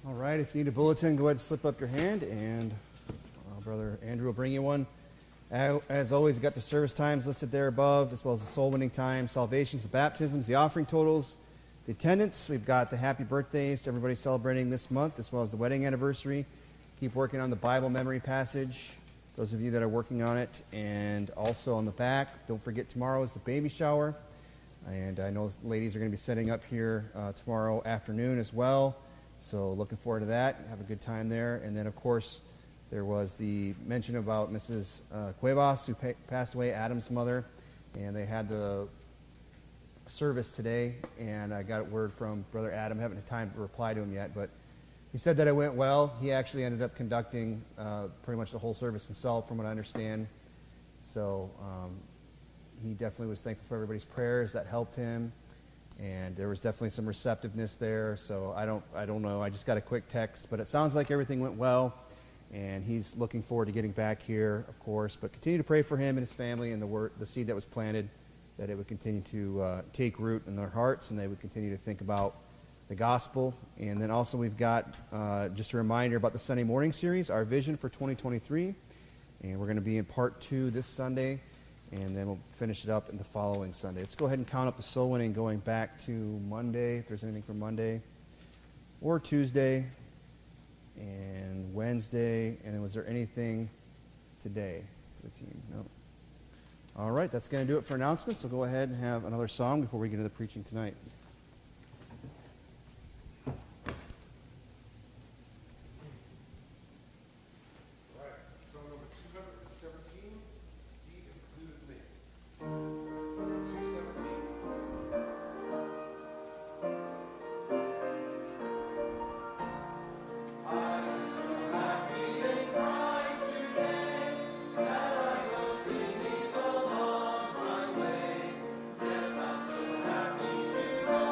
All right, if you need a bulletin, go ahead and slip up your hand, and Brother Andrew will bring you one. As always, you got the service times listed there above, as well as the soul winning time, salvations, the baptisms, the offering totals, the attendance. We've got the happy birthdays to everybody celebrating this month, as well as the wedding anniversary. Keep working on the Bible memory passage, those of you that are working on it. And also on the back, don't forget tomorrow is the baby shower. And I know ladies are going to be setting up here tomorrow afternoon as well. So looking forward to that. Have a good time there. And then, of course, there was the mention about Mrs. Cuevas, who passed away, Adam's mother. And they had the service today. And I got a word from Brother Adam. I haven't had time to reply to him yet, but he said that it went well. He actually ended up conducting pretty much the whole service himself, from what I understand. So he definitely was thankful for everybody's prayers. That helped him. And there was definitely some receptiveness there. So I don't know. I just got a quick text. But it sounds like everything went well. And he's looking forward to getting back here, of course. But continue to pray for him and his family and the seed that was planted, that it would continue to take root in their hearts, and they would continue to think about the gospel. And then also we've got just a reminder about the Sunday morning series, Our Vision for 2023. And we're going to be in part 2 this Sunday. And then we'll finish it up in the following Sunday. Let's go ahead and count up the soul winning going back to Monday, if there's anything for Monday, or Tuesday, and Wednesday. And then was there anything today? 15? No. All right, that's going to do it for announcements. So go ahead and have another song before we get into the preaching tonight. Singing along my way, yes, I'm so happy to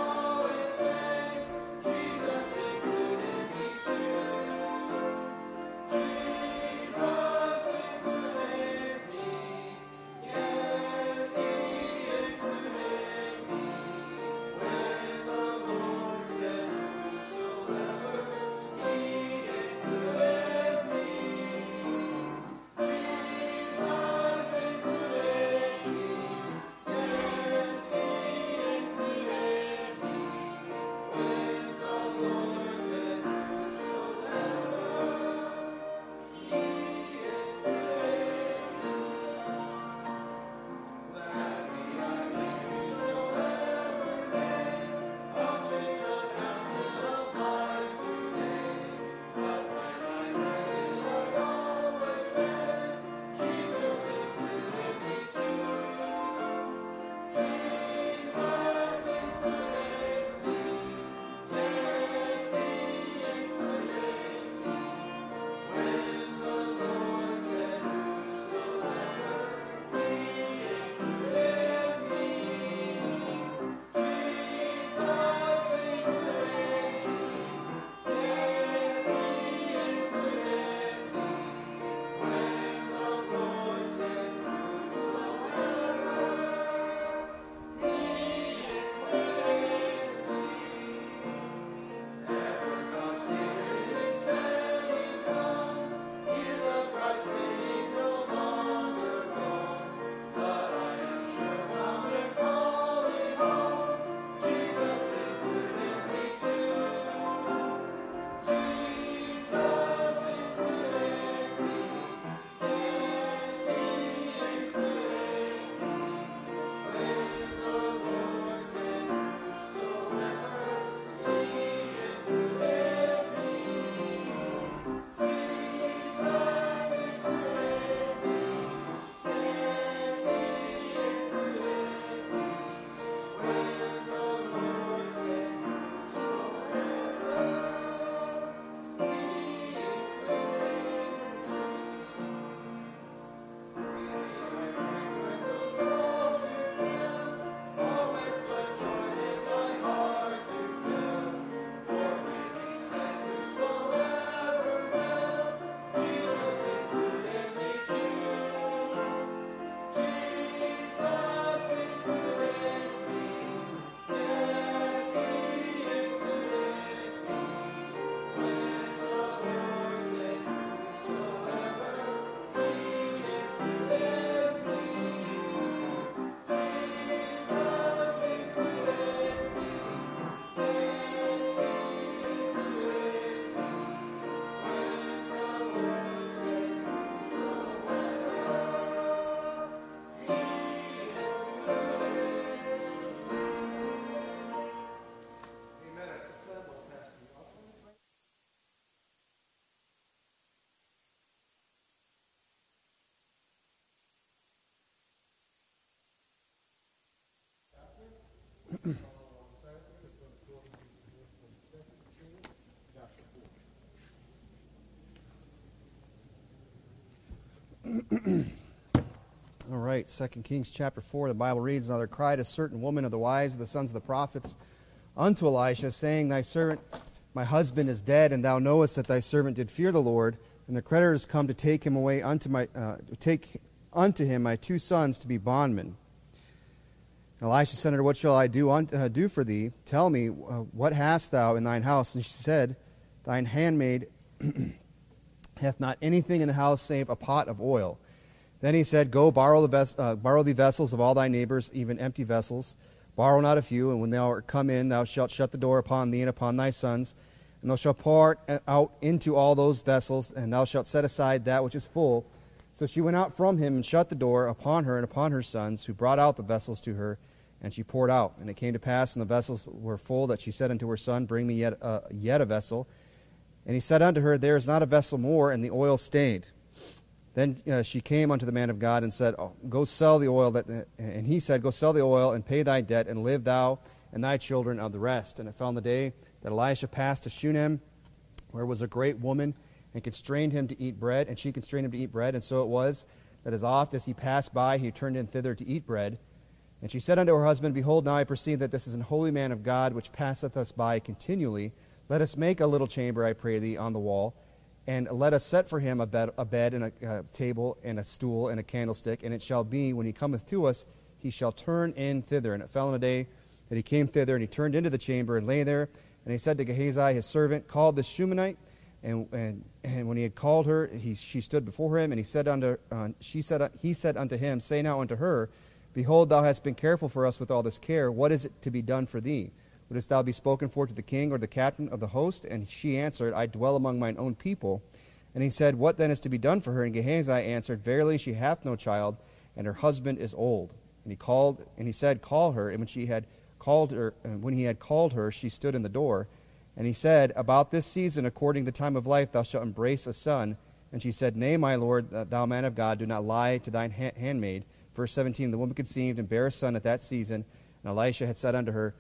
All right, 2 Kings chapter 4, the Bible reads, "Now there cried a certain woman of the wives of the sons of the prophets unto Elisha, saying, Thy servant, my husband, is dead, and thou knowest that thy servant did fear the Lord, and the creditors come to take him away take unto him my 2 sons to be bondmen. And Elisha said unto her, What shall I do for thee? Tell me, what hast thou in thine house? And she said, Thine handmaid hath not anything in the house save a pot of oil. Then he said, Go, borrow thee vessels of all thy neighbors, even empty vessels. Borrow not a few, and when thou art come in, thou shalt shut the door upon thee and upon thy sons, and thou shalt pour out into all those vessels, and thou shalt set aside that which is full. So she went out from him and shut the door upon her and upon her sons, who brought out the vessels to her, and she poured out. And it came to pass, when the vessels were full, that she said unto her son, Bring me yet a vessel. And he said unto her, There is not a vessel more, and the oil stayed. Then she came unto the man of God and said, Go sell the oil. And he said, Go sell the oil and pay thy debt, and live thou and thy children of the rest. And it fell on the day that Elisha passed to Shunem, where was a great woman, and constrained him to eat bread. And she constrained him to eat bread. And so it was that as oft as he passed by, he turned in thither to eat bread. And she said unto her husband, Behold, now I perceive that this is an holy man of God, which passeth us by continually. Let us make a little chamber, I pray thee, on the wall, and let us set for him a bed and a table and a stool and a candlestick. And it shall be, when he cometh to us, he shall turn in thither. And it fell on a day that he came thither, and he turned into the chamber and lay there. And he said to Gehazi, his servant, Call the Shunammite. And when he had called her, she stood before him. And he said unto him, Say now unto her, Behold, thou hast been careful for us with all this care. What is it to be done for thee? Wouldst thou be spoken for to the king or the captain of the host? And she answered, I dwell among mine own people. And he said, What then is to be done for her? And Gehazi answered, Verily she hath no child, and her husband is old. And he said, Call her. And when he had called her, she stood in the door. And he said, About this season, according to the time of life, thou shalt embrace a son. And she said, Nay, my lord, thou man of God, do not lie to thine handmaid. Verse 17, the woman conceived and bare a son at that season. And Elisha had said unto her,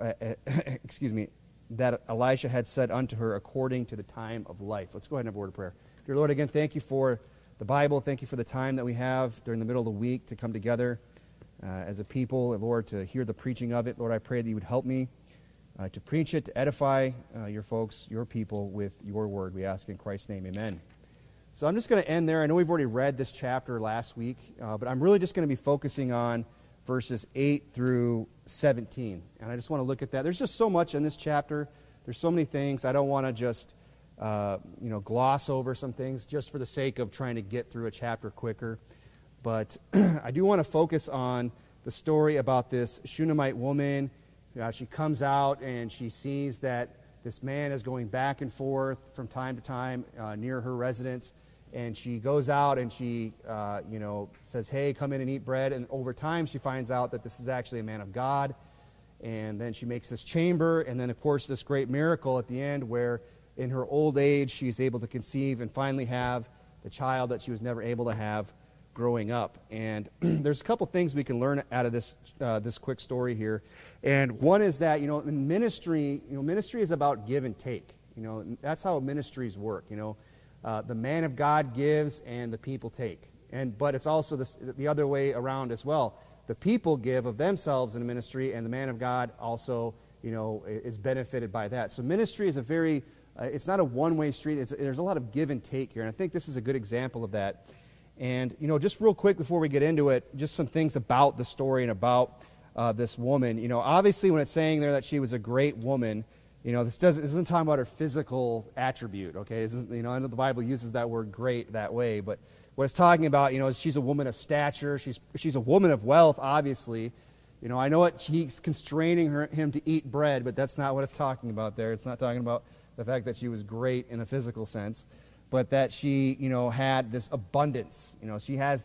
that Elisha had said unto her according to the time of life. Let's go ahead and have a word of prayer. Dear Lord, again, thank you for the Bible. Thank you for the time that we have during the middle of the week to come together as a people, and Lord, to hear the preaching of it. Lord, I pray that you would help me to preach it, to edify your folks, your people, with your word. We ask in Christ's name, amen. So I'm just going to end there. I know we've already read this chapter last week, but I'm really just going to be focusing on verses 8 through 17. And I just want to look at that. There's just so much in this chapter. There's so many things. I don't want to just gloss over some things just for the sake of trying to get through a chapter quicker. But I do want to focus on the story about this Shunammite woman. She comes out and she sees that this man is going back and forth from time to time near her residence. And she goes out and she, says, Hey, come in and eat bread. And over time, she finds out that this is actually a man of God. And then she makes this chamber. And then, of course, this great miracle at the end where in her old age, she's able to conceive and finally have the child that she was never able to have growing up. And there's a couple things we can learn out of this quick story here. And one is that, in ministry, ministry is about give and take. That's how ministries work, The man of God gives and the people take. But it's also the other way around as well. The people give of themselves in the ministry, and the man of God also, is benefited by that. So ministry is it's not a one-way street. There's a lot of give and take here, and I think this is a good example of that. And, just real quick before we get into it, just some things about the story and about this woman. Obviously when it's saying there that she was a great woman, this isn't talking about her physical attribute, okay? I know the Bible uses that word great that way, but what it's talking about, is she's a woman of stature. She's a woman of wealth, obviously. I know he's constraining him to eat bread, but that's not what it's talking about there. It's not talking about the fact that she was great in a physical sense, but that she, had this abundance. She has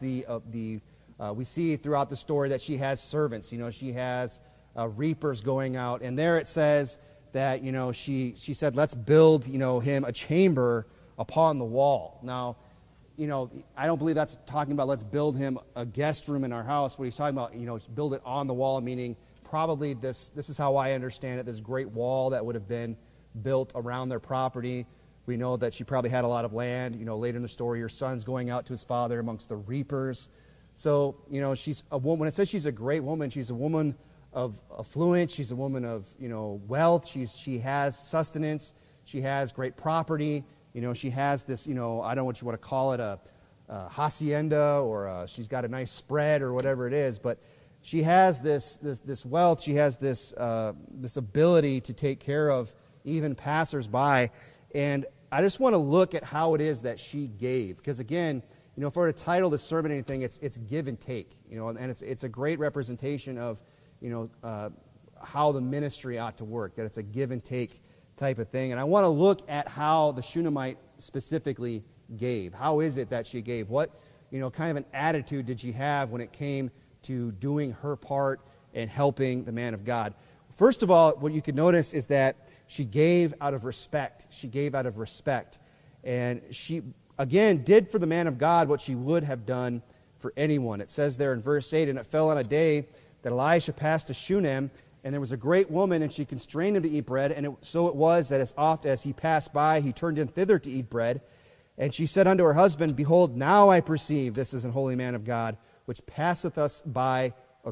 we see throughout the story that she has servants. She has reapers going out, and there it says that, she said, let's build, him a chamber upon the wall. Now, I don't believe that's talking about let's build him a guest room in our house. What he's talking about, build it on the wall, meaning probably this is how I understand it, this great wall that would have been built around their property. We know that she probably had a lot of land. Later in the story, her son's going out to his father amongst the reapers. So, she's a woman. When it says she's a great woman, she's a woman of affluence. She's a woman of, wealth. She has sustenance. She has great property. She has this, I don't know what you want to call it, a hacienda, or she's got a nice spread or whatever it is. But she has this wealth. She has this ability to take care of even passersby. And I just want to look at how it is that she gave. Because again, if I were to title this sermon anything, it's give and take. And it's a great representation of, how the ministry ought to work, that it's a give and take type of thing. And I want to look at how the Shunammite specifically gave. How is it that she gave? What, kind of an attitude did she have when it came to doing her part and helping the man of God? First of all, what you could notice is that she gave out of respect. She gave out of respect. And she, again, did for the man of God what she would have done for anyone. It says there in verse 8, "And it fell on a day that Elisha passed to Shunem, and there was a great woman, and she constrained him to eat bread. And so it was that as oft as he passed by, he turned in thither to eat bread. And she said unto her husband, Behold, now I perceive this is an holy man of God, which passeth by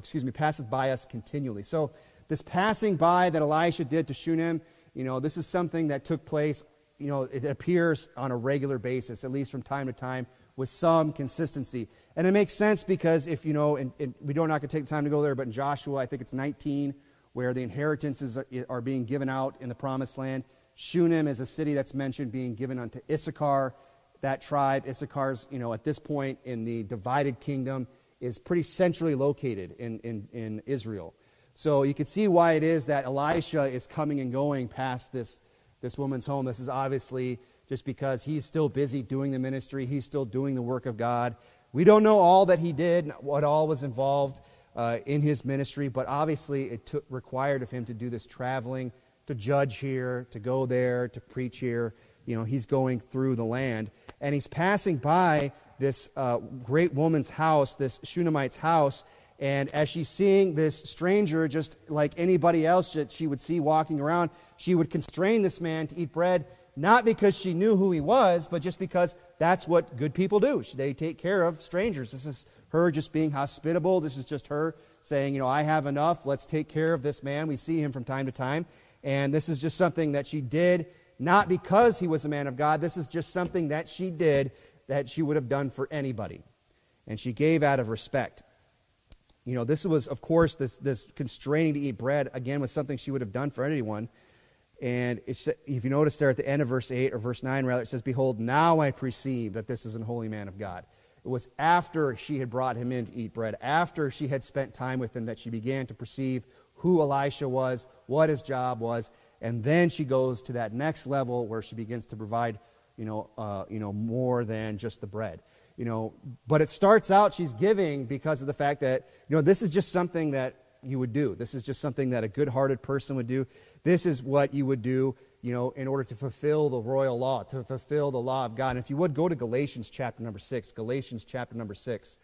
us continually." So this passing by that Elisha did to Shunem, this is something that took place, it appears on a regular basis, at least from time to time, with some consistency. And it makes sense because if, we don't not going to take the time to go there, but in Joshua, I think it's 19, where the inheritances are being given out in the promised land. Shunem is a city that's mentioned being given unto Issachar. That tribe, Issachar's, at this point in the divided kingdom, is pretty centrally located in Israel. So you can see why it is that Elisha is coming and going past this woman's home. This is obviously just because he's still busy doing the ministry. He's still doing the work of God. We don't know all that he did, what all was involved in his ministry, but obviously it required of him to do this traveling, to judge here, to go there, to preach here. He's going through the land. And he's passing by this great woman's house, this Shunammite's house, and as she's seeing this stranger, just like anybody else that she would see walking around, she would constrain this man to eat bread, not because she knew who he was, but just because that's what good people do. They take care of strangers. This is her just being hospitable. This is just her saying, I have enough. Let's take care of this man. We see him from time to time. And this is just something that she did, not because he was a man of God. This is just something that she did that she would have done for anybody. And she gave out of respect. This was, of course, this constraining to eat bread, again, was something she would have done for anyone. And if you notice there at the end of verse 8, or verse 9 rather, it says, "Behold, now I perceive that this is an holy man of God." It was after she had brought him in to eat bread, after she had spent time with him, that she began to perceive who Elisha was, what his job was, and then she goes to that next level where she begins to provide, more than just the bread. But it starts out she's giving because of the fact that, this is just something that you would do. This is just something that a good-hearted person would do. This is what you would do, in order to fulfill the royal law, to fulfill the law of God. And if you would, go to Galatians chapter number 6. Galatians chapter number 6.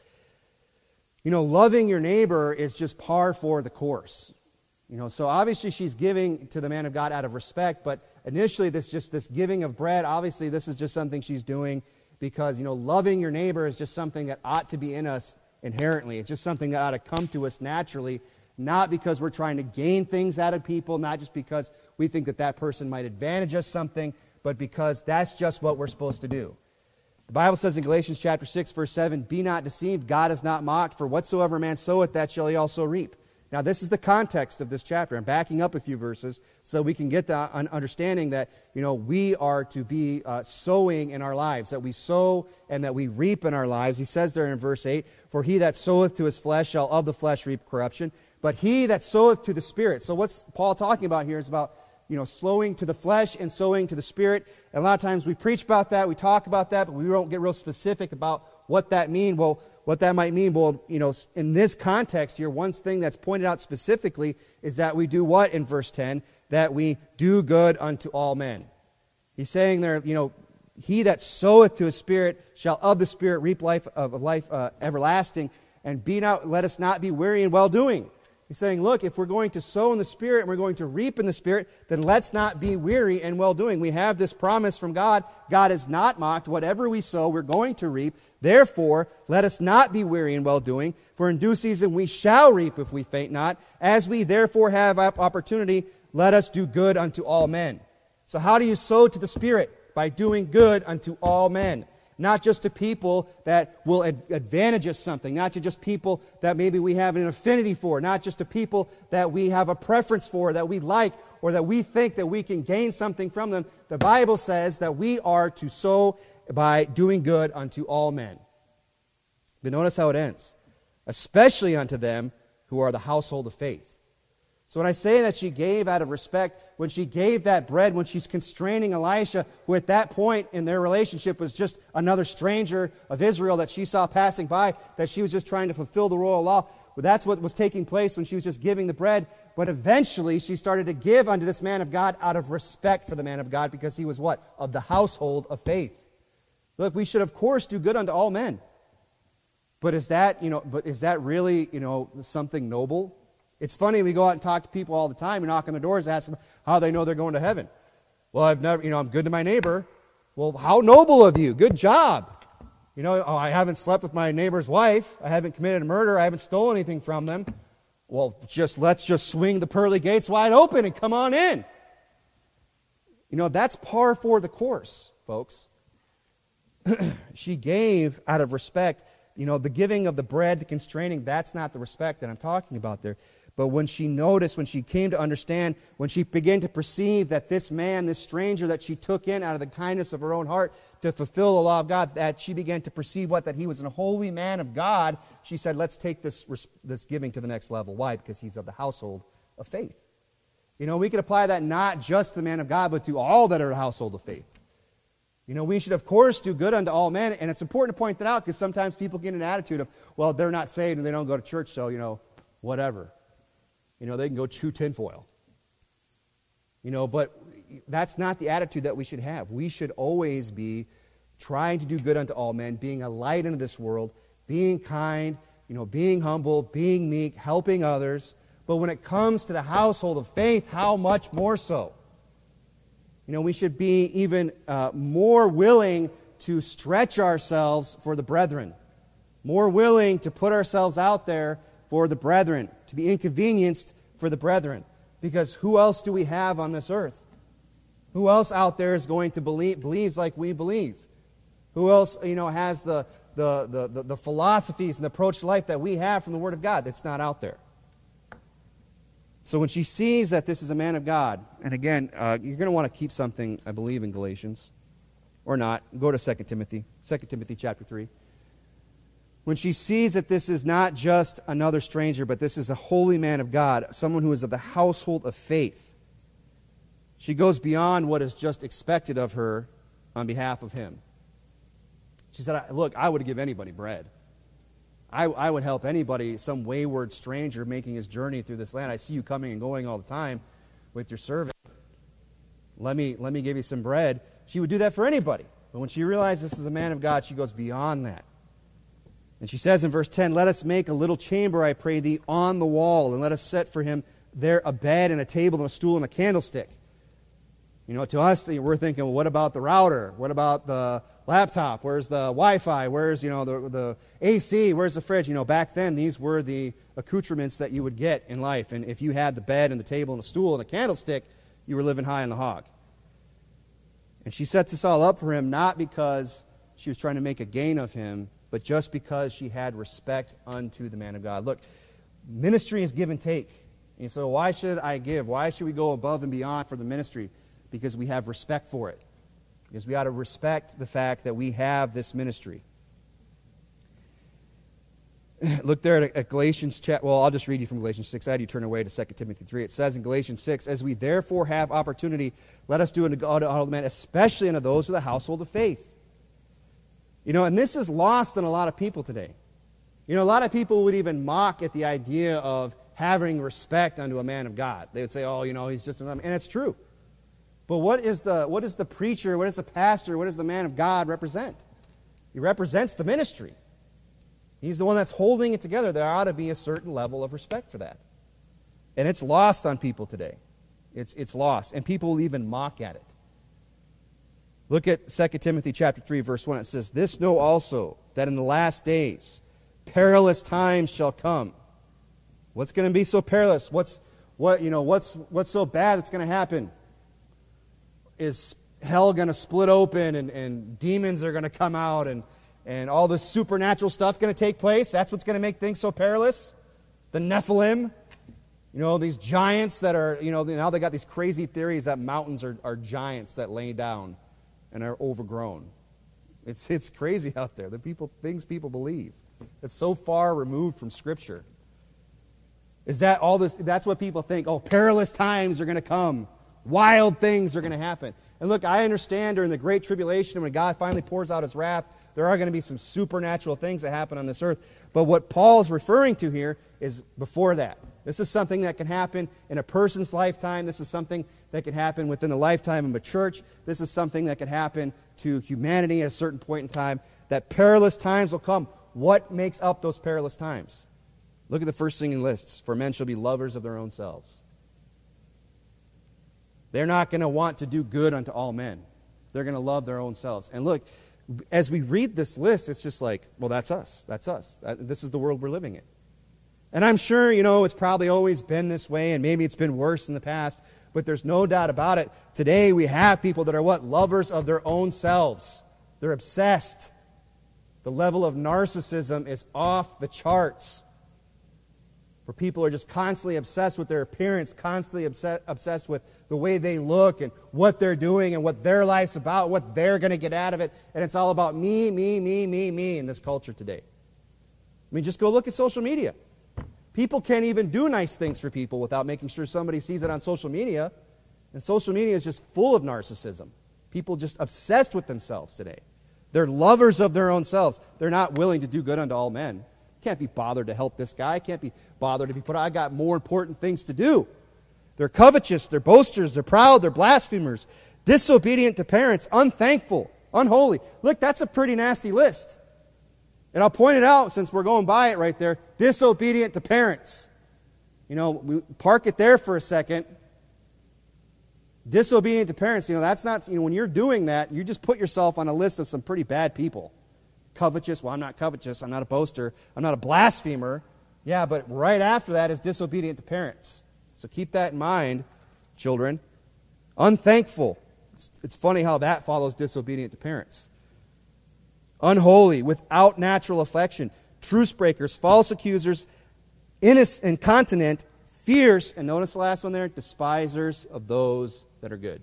Loving your neighbor is just par for the course. So obviously she's giving to the man of God out of respect, but initially this giving of bread, obviously this is just something she's doing because, loving your neighbor is just something that ought to be in us inherently. It's just something that ought to come to us naturally, not because we're trying to gain things out of people, not just because we think that person might advantage us something, but because that's just what we're supposed to do. The Bible says in Galatians chapter 6, verse 7, "Be not deceived, God is not mocked, for whatsoever man soweth, that shall he also reap." Now, this is the context of this chapter. I'm backing up a few verses so we can get the understanding that, we are to be sowing in our lives, that we sow and that we reap in our lives. He says there in verse 8, "For he that soweth to his flesh shall of the flesh reap corruption, but he that soweth to the Spirit." So what's Paul talking about here is about, sowing to the flesh and sowing to the Spirit. And a lot of times we preach about that, we talk about that, but we don't get real specific about what that means. Well, what that might mean, in this context here, one thing that's pointed out specifically is that we do what in verse 10? That we do good unto all men. He's saying there, "He that soweth to his Spirit shall of the Spirit reap life everlasting, and let us not be weary in well-doing." He's saying, look, if we're going to sow in the Spirit and we're going to reap in the Spirit, then let's not be weary in well-doing. We have this promise from God. God is not mocked. Whatever we sow, we're going to reap. Therefore, let us not be weary in well-doing, for in due season we shall reap if we faint not. As we therefore have opportunity, let us do good unto all men. So how do you sow to the Spirit? By doing good unto all men. Not just to people that will advantage us something, not to just people that maybe we have an affinity for, not just to people that we have a preference for, that we like, or that we think that we can gain something from them. The Bible says that we are to sow by doing good unto all men. But notice how it ends. Especially unto them who are the household of faith. So when I say that she gave out of respect, when she gave that bread, when she's constraining Elisha, who at that point in their relationship was just another stranger of Israel that she saw passing by, that she was just trying to fulfill the royal law, well, that's what was taking place when she was just giving the bread. But eventually she started to give unto this man of God out of respect for the man of God, because he was what? Of the household of faith. Look, we should of course do good unto all men. But is that really, something noble? It's funny, we go out and talk to people all the time, we knock on their doors, ask them how they know they're going to heaven. Well, I'm good to my neighbor. Well, how noble of you. Good job. I haven't slept with my neighbor's wife. I haven't committed a murder. I haven't stolen anything from them. Well, let's just swing the pearly gates wide open and come on in. That's par for the course, folks. She gave out of respect. The giving of the bread, the constraining, that's not the respect that I'm talking about there. But when she noticed, when she came to understand, when she began to perceive that this man, this stranger that she took in out of the kindness of her own heart to fulfill the law of God, that she began to perceive that he was a holy man of God, she said, let's take this giving to the next level. Why? Because he's of the household of faith. We could apply that not just to the man of God, but to all that are a household of faith. We should, of course, do good unto all men, and it's important to point that out because sometimes people get an attitude of, well, they're not saved and they don't go to church, so, whatever. They can go chew tinfoil. But that's not the attitude that we should have. We should always be trying to do good unto all men, being a light into this world, being kind, being humble, being meek, helping others. But when it comes to the household of faith, how much more so? We should be even more willing to stretch ourselves for the brethren, more willing to put ourselves out there for the brethren, to be inconvenienced for the brethren. Because who else do we have on this earth? Who else out there is going to believes like we believe? Who else, has the philosophies and the approach to life that we have from the Word of God that's not out there? So when she sees that this is a man of God, and again, you're going to want to keep something, I believe, in Galatians, or not. Go to 2 Timothy chapter 3. When she sees that this is not just another stranger, but this is a holy man of God, someone who is of the household of faith, she goes beyond what is just expected of her on behalf of him. She said, look, I would give anybody bread. I would help anybody, some wayward stranger making his journey through this land. I see you coming and going all the time with your servant. Let me give you some bread. She would do that for anybody. But when she realized this is a man of God, she goes beyond that. And she says in verse 10, let us make a little chamber, I pray thee, on the wall, and let us set for him there a bed and a table and a stool and a candlestick. To us, we're thinking, well, what about the router? What about the laptop? Where's the Wi-Fi? Where's, the AC? Where's the fridge? Back then, these were the accoutrements that you would get in life. And if you had the bed and the table and the stool and a candlestick, you were living high on the hog. And she sets this all up for him, not because she was trying to make a gain of him, but just because she had respect unto the man of God. Look, ministry is give and take. And so why should I give? Why should we go above and beyond for the ministry? Because we have respect for it. Because we ought to respect the fact that we have this ministry. Look there at Galatians chapter. Well, I'll just read you from Galatians 6. I had you turn away to 2 Timothy 3. It says in Galatians 6, as we therefore have opportunity, let us do unto God all men, especially unto those of the household of faith. And this is lost on a lot of people today. A lot of people would even mock at the idea of having respect unto a man of God. They would say, oh, he's just another man. And it's true. But what is the preacher, what is the pastor, what does the man of God represent? He represents the ministry. He's the one that's holding it together. There ought to be a certain level of respect for that. And it's lost on people today. It's lost. And people will even mock at it. Look at 2 Timothy chapter 3, verse 1. It says, "This know also, that in the last days perilous times shall come." What's going to be so perilous? What's so bad that's going to happen? Is hell going to split open and demons are going to come out and all this supernatural stuff going to take place? That's what's going to make things so perilous? The Nephilim? These giants that are, now they got these crazy theories that mountains are giants that lay down and are overgrown. It's crazy out there. Things people believe. It's so far removed from Scripture. Is that all this? That's what people think. Oh, perilous times are going to come. Wild things are going to happen. And look, I understand during the Great Tribulation, when God finally pours out His wrath, there are going to be some supernatural things that happen on this earth. But what Paul is referring to here is before that. This is something that can happen in a person's lifetime. This is something that can happen within the lifetime of a church. This is something that can happen to humanity at a certain point in time. That perilous times will come. What makes up those perilous times? Look at the first thing in lists. For men shall be lovers of their own selves. They're not going to want to do good unto all men. They're going to love their own selves. And look, as we read this list, it's just like, well, that's us. That's us. This is the world we're living in. And I'm sure, it's probably always been this way, and maybe it's been worse in the past, but there's no doubt about it. Today we have people that are what? Lovers of their own selves. They're obsessed. The level of narcissism is off the charts. Where people are just constantly obsessed with their appearance, constantly obsessed with the way they look and what they're doing and what their life's about, what they're going to get out of it. And it's all about me, me, me, me, me in this culture today. I mean, just go look at social media. People can't even do nice things for people without making sure somebody sees it on social media. And social media is just full of narcissism. People just obsessed with themselves today. They're lovers of their own selves. They're not willing to do good unto all men. Can't be bothered to help this guy. Can't be bothered to be put out. I got more important things to do. They're covetous. They're boasters. They're proud. They're blasphemers. Disobedient to parents. Unthankful. Unholy. Look, that's a pretty nasty list. And I'll point it out since we're going by it right there. Disobedient to parents. We park it there for a second. Disobedient to parents. That's not, when you're doing that, you just put yourself on a list of some pretty bad people. Covetous. Well, I'm not covetous. I'm not a boaster. I'm not a blasphemer. Yeah, but right after that is disobedient to parents. So keep that in mind, children. Unthankful. It's funny how that follows disobedient to parents. Unholy, without natural affection, truce breakers, false accusers, incontinent, fierce, and notice the last one there, despisers of those that are good.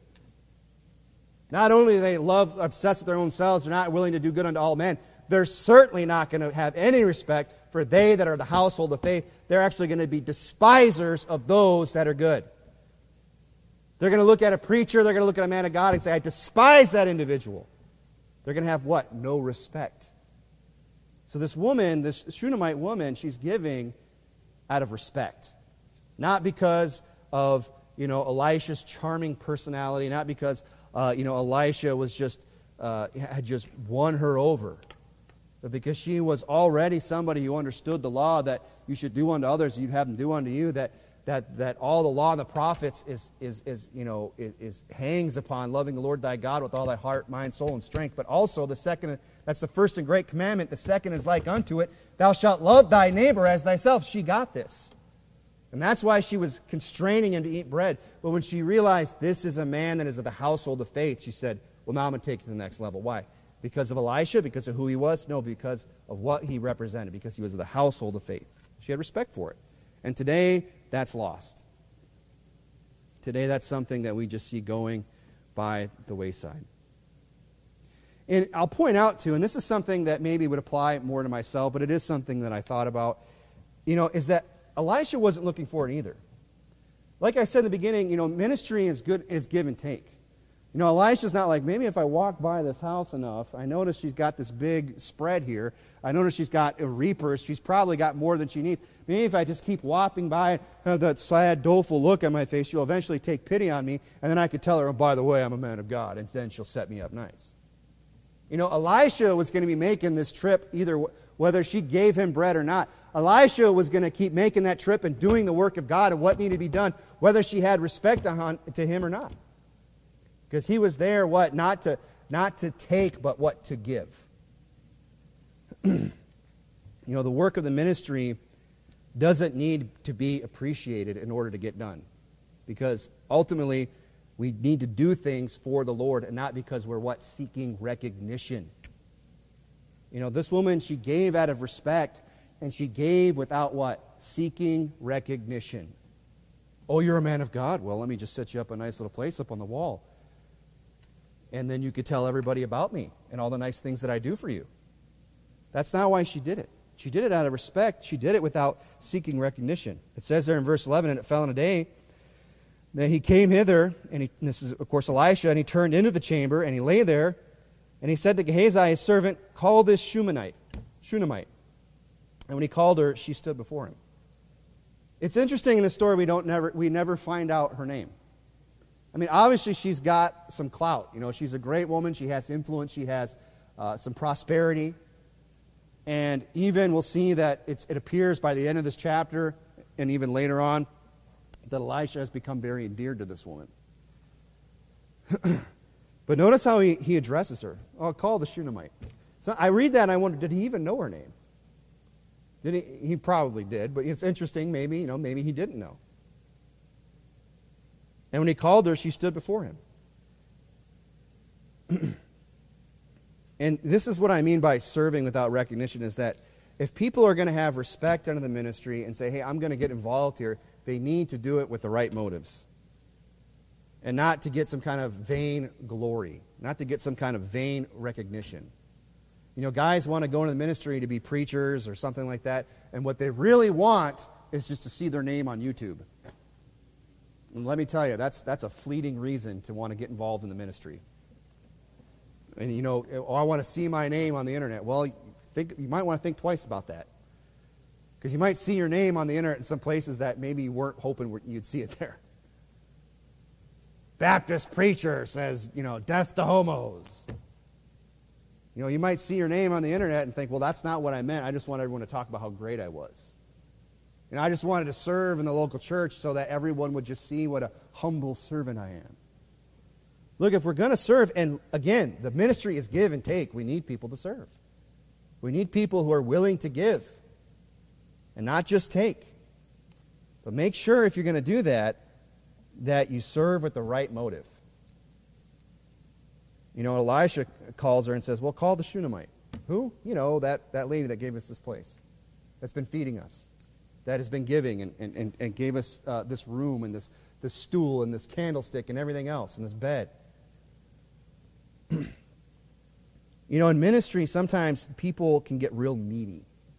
Not only do they obsessed with their own selves, they're not willing to do good unto all men, they're certainly not going to have any respect for they that are the household of faith. They're actually going to be despisers of those that are good. They're going to look at a preacher, they're going to look at a man of God and say, I despise that individual. They're going to have what? No respect. So this woman, this Shunammite woman, she's giving out of respect. Not because of, Elisha's charming personality, not because, Elisha was had just won her over. But because she was already somebody who understood the law that you should do unto others, you'd have them do unto you, that all the law and the prophets is hangs upon loving the Lord thy God with all thy heart, mind, soul, and strength. But also the second, that's the first and great commandment. The second is like unto it, thou shalt love thy neighbor as thyself. She got this. And that's why she was constraining him to eat bread. But when she realized this is a man that is of the household of faith, she said, well, now I'm going to take it to the next level. Why? Because of Elisha? Because of who he was? No, because of what he represented. Because he was of the household of faith. She had respect for it. And today, that's lost. Today, that's something that we just see going by the wayside. And I'll point out, too, and this is something that maybe would apply more to myself, but it is something that I thought about, is that Elisha wasn't looking for it either. Like I said in the beginning, ministry is give and take. Elisha's not like, maybe if I walk by this house enough, I notice she's got this big spread here. I notice she's got reapers. She's probably got more than she needs. Maybe if I just keep walking by, have that sad, doleful look on my face, she'll eventually take pity on me, and then I could tell her, oh, by the way, I'm a man of God, and then she'll set me up nice. You know, Elisha was going to be making this trip either whether she gave him bread or not. Elisha was going to keep making that trip and doing the work of God and what needed to be done, whether she had respect to him or not. Because he was there, not to take, but what? To give. You know, the work of the ministry doesn't need to be appreciated in order to get done. Because ultimately, we need to do things for the Lord and not because we're seeking recognition. You know, this woman, she gave out of respect, and she gave without seeking recognition. Oh, you're a man of God? Well, let me just set you up a nice little place up on the wall. And then you could tell everybody about me and all the nice things that I do for you. That's not why she did it. She did it out of respect. She did it without seeking recognition. It says there in verse 11, and it fell in a day. Then he came hither, and this is, of course, Elisha, and he turned into the chamber, and he lay there, and he said to Gehazi, his servant, call this Shunammite. And when he called her, she stood before him. It's interesting in the story we never find out her name. I mean, obviously she's got some clout. You know, she's a great woman. She has influence. She has some prosperity. And even we'll see that it appears by the end of this chapter and even later on that Elisha has become very endeared to this woman. But notice how he addresses her. Oh, call the Shunammite. So I read that and I wonder, did he even know her name? Did he? He probably did, but it's interesting. Maybe he didn't know. And when he called her, she stood before him. And this is what I mean by serving without recognition, is that if people are going to have respect under the ministry and say, hey, I'm going to get involved here, they need to do it with the right motives. And not to get some kind of vain glory, not to get some kind of vain recognition. You know, guys want to go into the ministry to be preachers or something like that, and what they really want is just to see their name on YouTube. And let me tell you, that's a fleeting reason to want to get involved in the ministry. And, you know, I want to see my name on the internet. Well, you might want to think twice about that. Because you might see your name on the internet in some places that maybe you weren't hoping you'd see it there. Baptist preacher says, death to homos. You know, you might see your name on the internet and think, well, that's not what I meant. I just want everyone to talk about how great I was. And I just wanted to serve in the local church so that everyone would just see what a humble servant I am. Look, if we're going to serve, and again, the ministry is give and take. We need people to serve. We need people who are willing to give and not just take. But make sure if you're going to do that you serve with the right motive. You know, Elisha calls her and says, well, call the Shunammite. Who? You know, that lady that gave us this place, that's been feeding us, that has been giving and gave us this room and this stool and this candlestick and everything else and this bed. You know, in ministry, sometimes people can get real needy.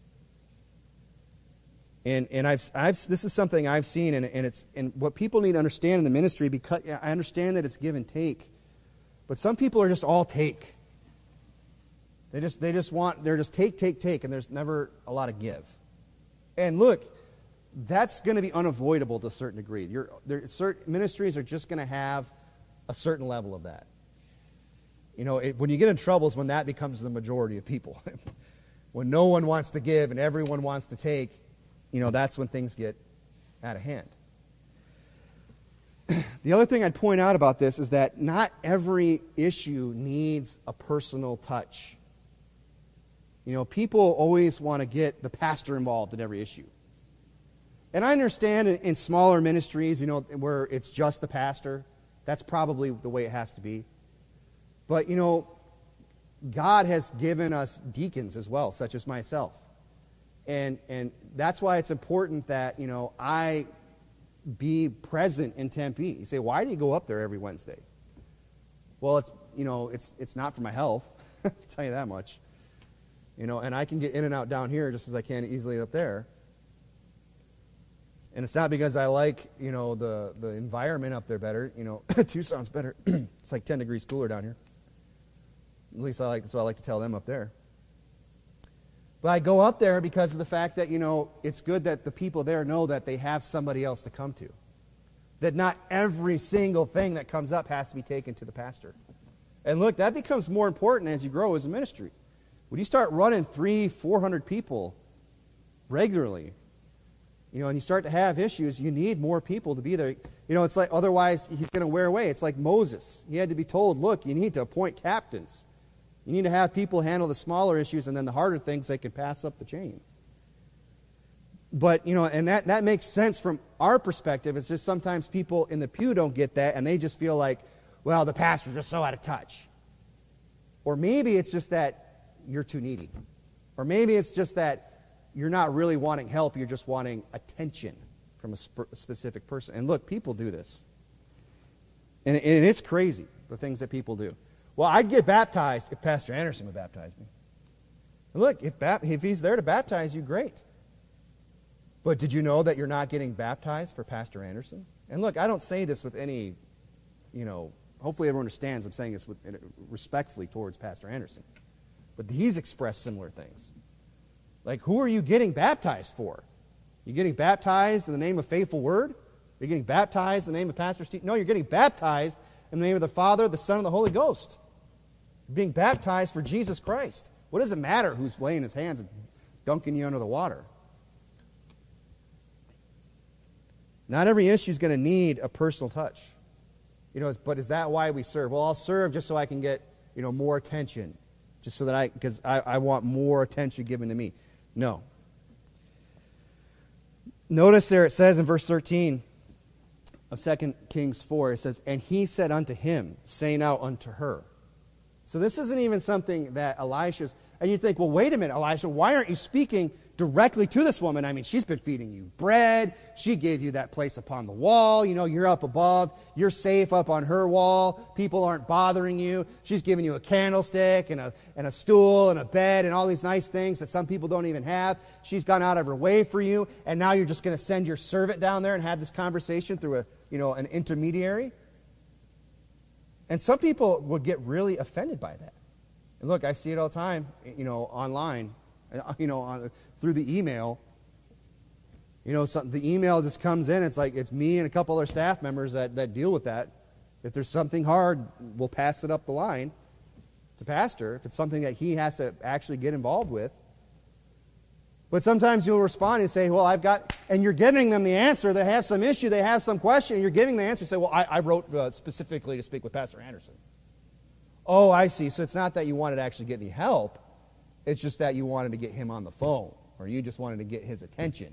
And this is something I've seen, and what people need to understand in the ministry, because I understand that it's give and take, but some people are just all take. They're just take, and there's never a lot of give. And look, that's going to be unavoidable to a certain degree. Certain ministries are just going to have a certain level of that. You know, when you get in trouble is when that becomes the majority of people. When no one wants to give and everyone wants to take, you know, that's when things get out of hand. The other thing I'd point out about this is that not every issue needs a personal touch. You know, people always want to get the pastor involved in every issue. And I understand in smaller ministries, you know, where it's just the pastor, that's probably the way it has to be. But, you know, God has given us deacons as well, such as myself. And that's why it's important that, you know, I be present in Tempe. You say, why do you go up there every Wednesday? Well, it's not for my health. I'll tell you that much. You know, and I can get in and out down here just as I can easily up there. And it's not because I like, you know, the environment up there better. You know, Tucson's better. It's like 10 degrees cooler down here. At least that's what I like to tell them up there. But I go up there because of the fact that, you know, it's good that the people there know that they have somebody else to come to. That not every single thing that comes up has to be taken to the pastor. And look, that becomes more important as you grow as a ministry. When you start running 300-400 people regularly, and you start to have issues, you need more people to be there. It's like, otherwise he's going to wear away. It's like Moses. He had to be told, look, you need to appoint captains. You need to have people handle the smaller issues, and then the harder things they can pass up the chain. But, and that makes sense from our perspective. It's just sometimes people in the pew don't get that, and they just feel like, well, the pastor's just so out of touch. Or maybe it's just that you're too needy. Or maybe it's just that you're not really wanting help, you're just wanting attention from a specific person. And look, people do this. And it's crazy, the things that people do. Well, I'd get baptized if Pastor Anderson would baptize me. And look, if he's there to baptize you, great. But did you know that you're not getting baptized for Pastor Anderson? And look, I don't say this with any, hopefully everyone understands I'm saying this respectfully towards Pastor Anderson. But he's expressed similar things. Like, who are you getting baptized for? You getting baptized in the name of Faithful Word? You're getting baptized in the name of Pastor Steve? No, you're getting baptized in the name of the Father, the Son, and the Holy Ghost. You're being baptized for Jesus Christ. What does it matter who's laying his hands and dunking you under the water? Not every issue is going to need a personal touch. But is that why we serve? Well, I'll serve just so I can get, more attention. Just so that because I want more attention given to me. No. Notice there it says in verse 13 of 2 Kings 4, it says, and he said unto him, say now unto her. So this isn't even something that Elisha's, and you think, well, wait a minute, Elisha, why aren't you speaking directly to this woman? I mean, she's been feeding you bread. She gave you that place upon the wall. You're up above. You're safe up on her wall. People aren't bothering you. She's giving you a candlestick and a stool and a bed and all these nice things that some people don't even have. She's gone out of her way for you, and now you're just going to send your servant down there and have this conversation through an intermediary? And some people would get really offended by that. And look, I see it all the time, online, through the email. The email just comes in. It's like it's me and a couple other staff members that deal with that. If there's something hard, we'll pass it up the line to pastor. If it's something that he has to actually get involved with. But sometimes you'll respond and say, well, and you're giving them the answer. They have some issue, they have some question, and you're giving the answer. Say, well, I wrote specifically to speak with Pastor Anderson. Oh, I see. So it's not that you wanted to actually get any help. It's just that you wanted to get him on the phone, or you just wanted to get his attention.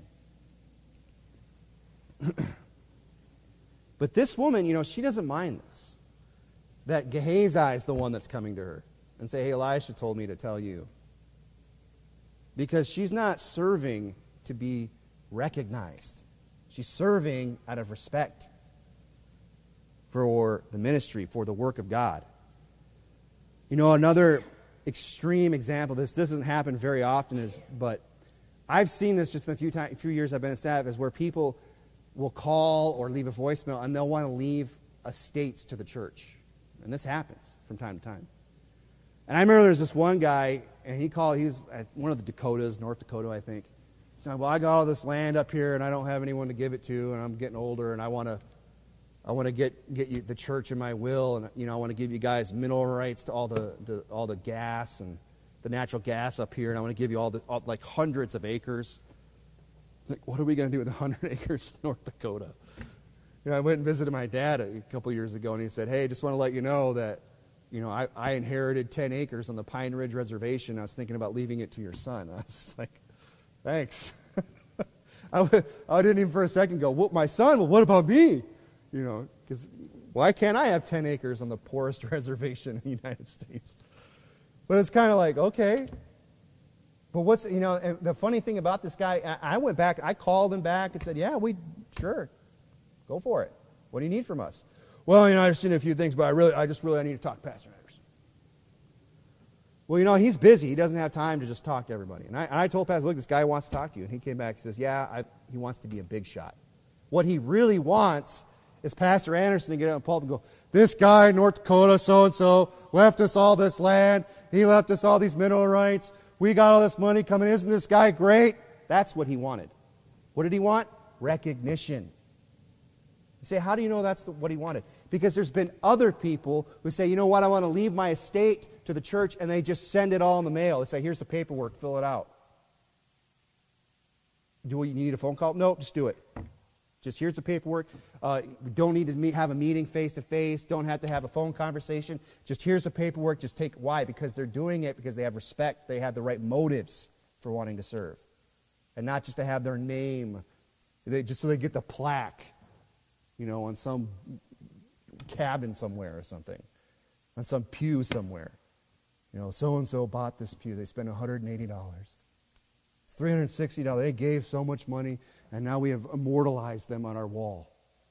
But this woman, she doesn't mind this. That Gehazi is the one that's coming to her and say, hey, Elisha told me to tell you. Because she's not serving to be recognized. She's serving out of respect for the ministry, for the work of God. Another extreme example, this doesn't happen very often, but I've seen this just in the few years I've been at staff, is where people will call or leave a voicemail and they'll want to leave estates to the church. And this happens from time to time. And I remember there's this one guy, and he was at one of the Dakotas, North Dakota, I think. He said, well, I got all this land up here, and I don't have anyone to give it to, and I'm getting older, and I want to get you the church in my will, and I want to give you guys mineral rights to all the gas and the natural gas up here, and I want to give you all like hundreds of acres. Like, what are we going to do with 100 acres in North Dakota? I went and visited my dad a couple years ago, and he said, hey, just want to let you know that I inherited 10 acres on the Pine Ridge Reservation. I was thinking about leaving it to your son. I was like, thanks. I didn't even for a second go, well, my son, well, what about me? Because why can't I have 10 acres on the poorest reservation in the United States? But it's kind of like, okay. But and the funny thing about this guy, I went back, I called him back and said, yeah, sure, go for it. What do you need from us? Well, I just need a few things, but I need to talk to Pastor Anderson. Well, he's busy. He doesn't have time to just talk to everybody. And I told Pastor, look, this guy wants to talk to you. And he came back and says, he wants to be a big shot. What he really wants is Pastor Anderson to get out in the pulpit and go, this guy in North Dakota, so-and-so, left us all this land. He left us all these mineral rights. We got all this money coming. Isn't this guy great? That's what he wanted. What did he want? Recognition. You say, how do you know that's what he wanted? Because there's been other people who say, you know what, I want to leave my estate to the church, and they just send it all in the mail. They say, here's the paperwork, fill it out. Do you need a phone call? Nope, just do it. Just here's the paperwork. Don't need to have a meeting face-to-face. Don't have to have a phone conversation. Just here's the paperwork. Just take. Why? Because they're doing it because they have respect. They have the right motives for wanting to serve. And not just to have their name, just so they get the plaque, on some cabin somewhere or something, on some pew somewhere. So-and-so bought this pew. They spent $180. It's $360. They gave so much money, and now we have immortalized them on our wall.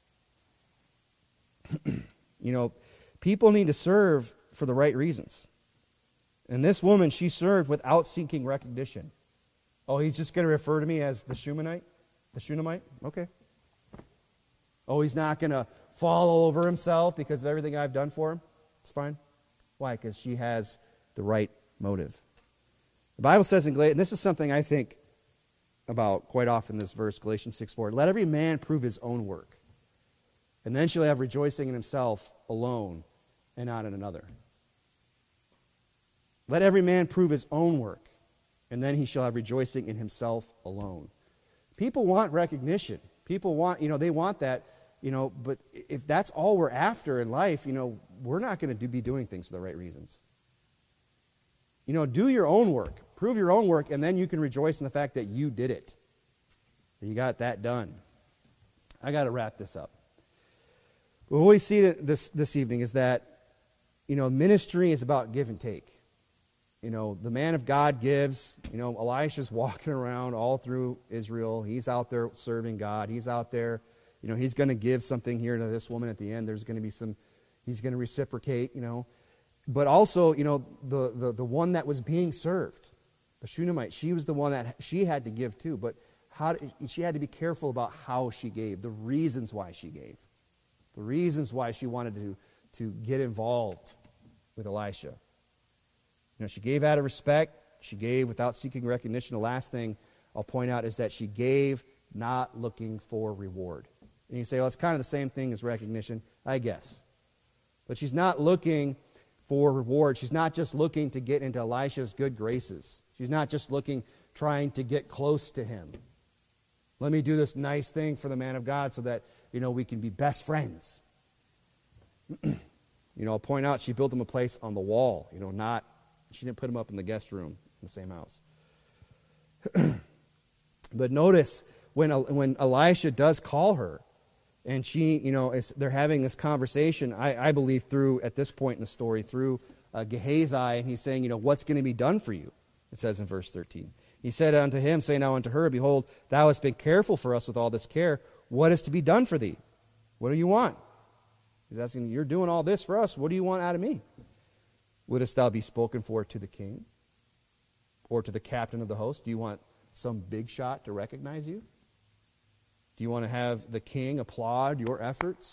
People need to serve for the right reasons. And this woman, she served without seeking recognition. Oh, he's just going to refer to me as the Shunammite? The Shunammite? Okay. Oh, he's not going to fall all over himself because of everything I've done for him? It's fine. Why? Because she has the right motive. The Bible says in Galatians, and this is something I think about quite often, this verse, Galatians 6:4, let every man prove his own work, and then shall have rejoicing in himself alone and not in another. Let every man prove his own work, and then he shall have rejoicing in himself alone. People want recognition. People want, they want that, but if that's all we're after in life, we're not going to be doing things for the right reasons. Do your own work. Prove your own work, and then you can rejoice in the fact that you did it. That you got that done. I got to wrap this up. What we see this evening is that, ministry is about give and take. The man of God gives. Elisha's walking around all through Israel. He's out there serving God. He's out there. He's going to give something here to this woman at the end. There's going to be he's going to reciprocate, But also, the one that was being served, the Shunammite, she was the one that she had to give too. But she had to be careful about how she gave, the reasons why she gave, the reasons why she wanted to get involved with Elisha. She gave out of respect. She gave without seeking recognition. The last thing I'll point out is that she gave not looking for reward. And you say, well, it's kind of the same thing as recognition, I guess. But she's not looking for reward. She's not just looking to get into Elisha's good graces. She's not just trying to get close to him. Let me do this nice thing for the man of God so that, we can be best friends. I'll point out she built him a place on the wall, she didn't put him up in the guest room in the same house. But notice when Elisha does call her, and she, they're having this conversation, I believe at this point in the story, through Gehazi, and he's saying, what's going to be done for you? It says in verse 13. He said unto him, say now unto her, behold, thou hast been careful for us with all this care. What is to be done for thee? What do you want? He's asking, you're doing all this for us. What do you want out of me? Wouldest thou be spoken for to the king or to the captain of the host? Do you want some big shot to recognize you? Do you want to have the king applaud your efforts?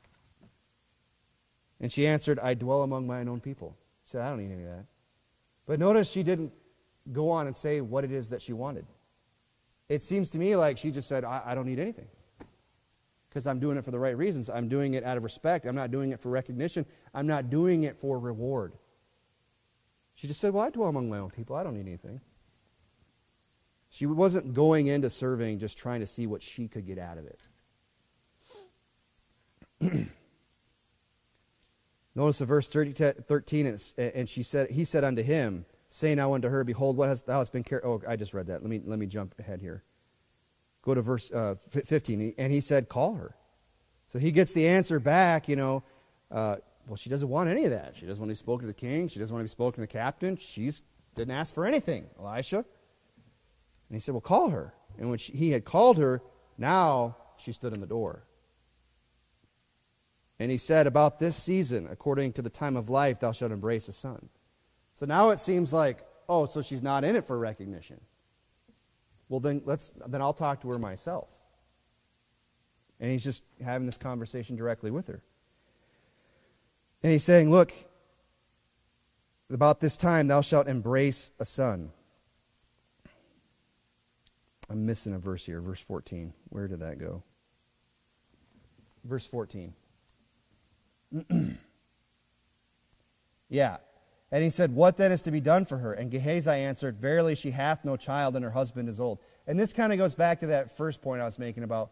And she answered, I dwell among mine own people. She said, I don't need any of that. But notice she didn't go on and say what it is that she wanted. It seems to me like she just said, I don't need anything. Because I'm doing it for the right reasons. I'm doing it out of respect. I'm not doing it for recognition. I'm not doing it for reward. She just said, well, I dwell among my own people. I don't need anything. She wasn't going into serving just trying to see what she could get out of it. Notice in verse 13, and he said unto him, say now unto her, behold, thou hast been careful. Oh, I just read that. Let me jump ahead here. Go to verse 15. And he said, call her. So he gets the answer back, well, she doesn't want any of that. She doesn't want to be spoken to the king. She doesn't want to be spoken to the captain. She didn't ask for anything, Elisha. And he said, well, call her. And when he had called her, now she stood in the door. And he said, about this season, according to the time of life, thou shalt embrace a son. So now it seems like, oh, so she's not in it for recognition. Well, then I'll talk to her myself. And he's just having this conversation directly with her. And he's saying, look, about this time thou shalt embrace a son. I'm missing a verse here, verse 14. Where did that go? verse 14. Yeah. And he said, what then is to be done for her? And Gehazi answered, verily she hath no child, and her husband is old. And this kind of goes back to that first point I was making about,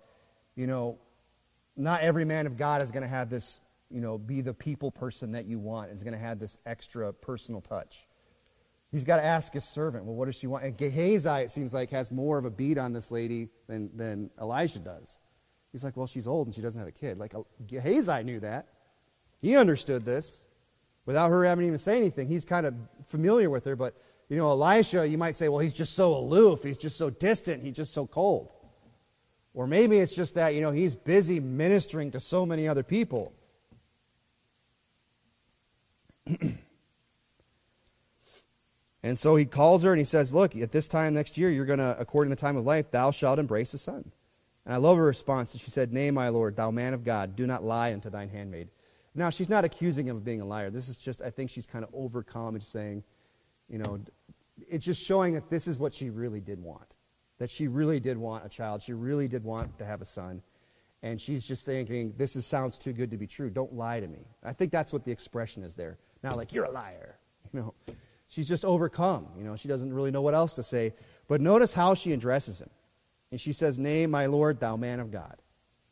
not every man of God is going to have this, be the people person that you want. Is going to have this extra personal touch. He's got to ask his servant, well, what does she want? And Gehazi, it seems like, has more of a beat on this lady than Elijah does. He's like, well, she's old and she doesn't have a kid. Like, Gehazi knew that. He understood this. Without her having even say anything, he's kind of familiar with her. But, Elisha, you might say, well, he's just so aloof. He's just so distant. He's just so cold. Or maybe it's just that, he's busy ministering to so many other people. And so he calls her and he says, look, at this time next year, you're going to, according to the time of life, thou shalt embrace a son. And I love her response. She said, nay, my Lord, thou man of God, do not lie unto thine handmaid. Now, she's not accusing him of being a liar. This is just, I think she's kind of overcome and saying, it's just showing that this is what she really did want. That she really did want a child. She really did want to have a son. And she's just thinking, sounds too good to be true. Don't lie to me. I think that's what the expression is there. Not like, you're a liar. She's just overcome. She doesn't really know what else to say. But notice how she addresses him. And she says, nay, my Lord, thou man of God.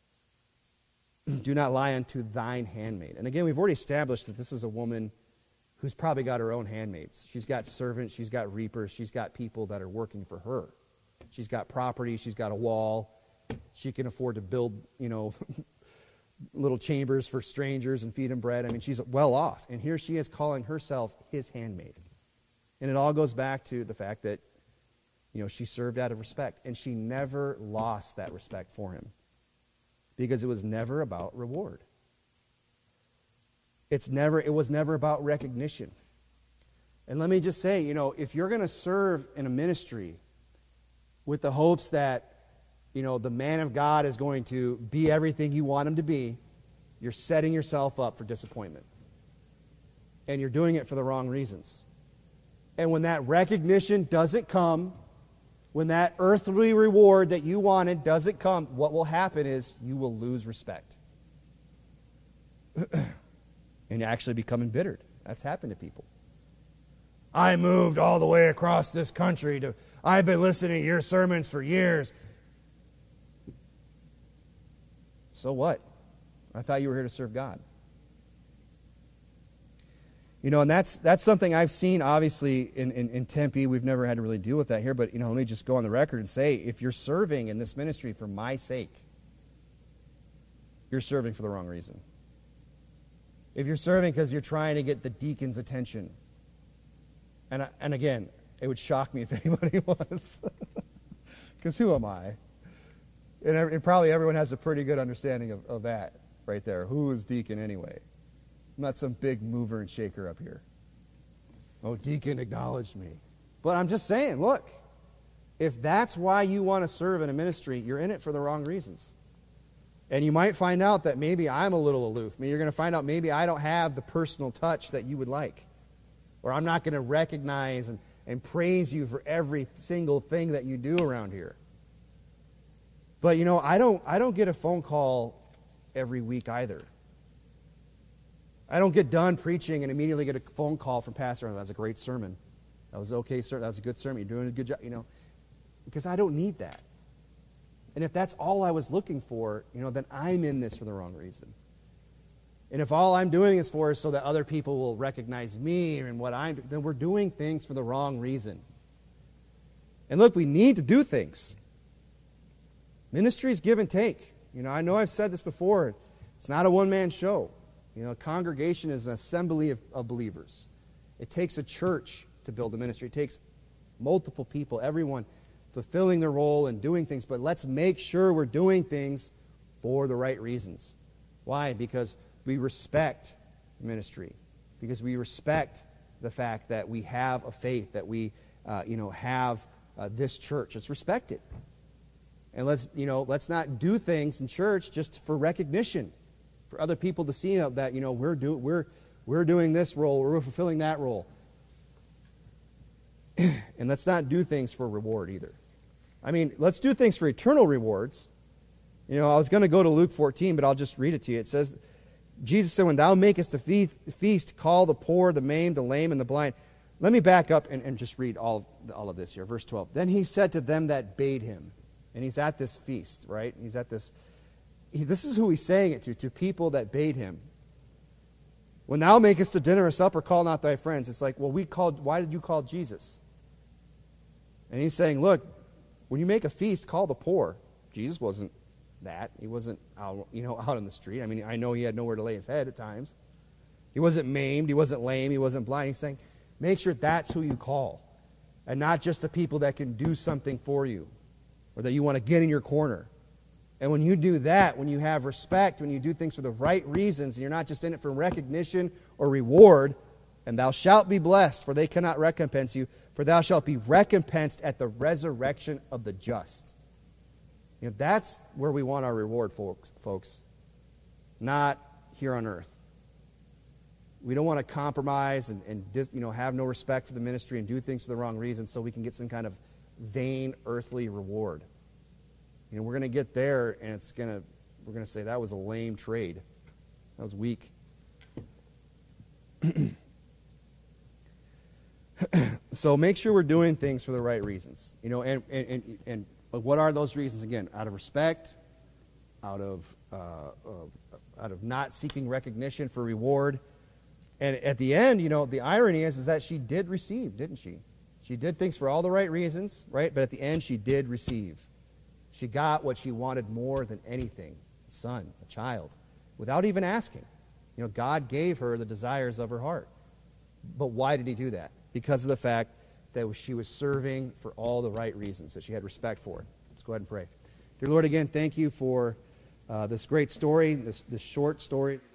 Do not lie unto thine handmaid. And again, we've already established that this is a woman who's probably got her own handmaids. She's got servants, she's got reapers, she's got people that are working for her. She's got property, she's got a wall. She can afford to build, little chambers for strangers and feed them bread. I mean, she's well off. And here she is calling herself his handmaid. And it all goes back to the fact that, she served out of respect. And she never lost that respect for him. Because it was never about reward. It was never about recognition. And let me just say, if you're going to serve in a ministry with the hopes that, the man of God is going to be everything you want him to be, you're setting yourself up for disappointment. And you're doing it for the wrong reasons. And when that recognition doesn't come, when that earthly reward that you wanted doesn't come, what will happen is you will lose respect. And actually become embittered. That's happened to people. I moved all the way across this country I've been listening to your sermons for years. So what? I thought you were here to serve God. And that's something I've seen, obviously, in Tempe. We've never had to really deal with that here, but, let me just go on the record and say, if you're serving in this ministry for my sake, you're serving for the wrong reason. If you're serving because you're trying to get the deacon's attention, and again, it would shock me if anybody was, because who am I? And probably everyone has a pretty good understanding of that right there. Who is deacon anyway? I'm not some big mover and shaker up here. Oh, deacon acknowledged me. But I'm just saying, look, if that's why you want to serve in a ministry, you're in it for the wrong reasons. And you might find out that maybe I'm a little aloof. You're going to find out maybe I don't have the personal touch that you would like. Or I'm not going to recognize and praise you for every single thing that you do around here. But, I don't get a phone call every week either. I don't get done preaching and immediately get a phone call from pastor. Oh, that was a great sermon. That was okay, sir. That was a good sermon. You're doing a good job. Because I don't need that. And if that's all I was looking for, then I'm in this for the wrong reason. And if all I'm doing is so that other people will recognize me and what I'm doing, then we're doing things for the wrong reason. And look, we need to do things. Ministry is give and take. I know I've said this before. It's not a one-man show. A congregation is an assembly of believers. It takes a church to build a ministry. It takes multiple people, everyone fulfilling their role and doing things. But let's make sure we're doing things for the right reasons. Why? Because we respect ministry. Because we respect the fact that we have a faith, that we have this church. Let's respect it. And let's not do things in church just for recognition. For other people to see that we're doing this role, we're fulfilling that role, and let's not do things for reward either. Let's do things for eternal rewards, You know, I was going to go to Luke 14, but I'll just read it to you. It says, Jesus said, when thou makest a feast, call the poor, the maimed, the lame, and the blind. Let me back up and just read all of this here. Verse 12. Then he said to them that bade him, and he's at this feast, right? He's at this. This is who he's saying it to people that bade him. When thou makest a dinner or supper, call not thy friends. It's like, well, why did you call Jesus? And he's saying, look, when you make a feast, call the poor. Jesus wasn't that. He wasn't out in the street. I mean, I know he had nowhere to lay his head at times. He wasn't maimed. He wasn't lame. He wasn't blind. He's saying, make sure that's who you call, and not just the people that can do something for you or that you want to get in your corner. And when you do that, when you have respect, when you do things for the right reasons, and you're not just in it for recognition or reward, and thou shalt be blessed, for they cannot recompense you, for thou shalt be recompensed at the resurrection of the just. You know, that's where we want our reward, folks. Not here on earth. We don't want to compromise and have no respect for the ministry and do things for the wrong reasons so we can get some kind of vain earthly reward. You know, we're going to get there, and we're going to say that was a lame trade. That was weak. So make sure we're doing things for the right reasons. You know, and what are those reasons again? Out of respect, out of not seeking recognition for reward. And at the end, you know, the irony is that she did receive, didn't she? She did things for all the right reasons, right? But at the end, she did receive. She got what she wanted more than anything, a son, a child, without even asking. You know, God gave her the desires of her heart. But why did he do that? Because of the fact that she was serving for all the right reasons, that she had respect for it. Let's go ahead and pray. Dear Lord, again, thank you for this great story, this short story.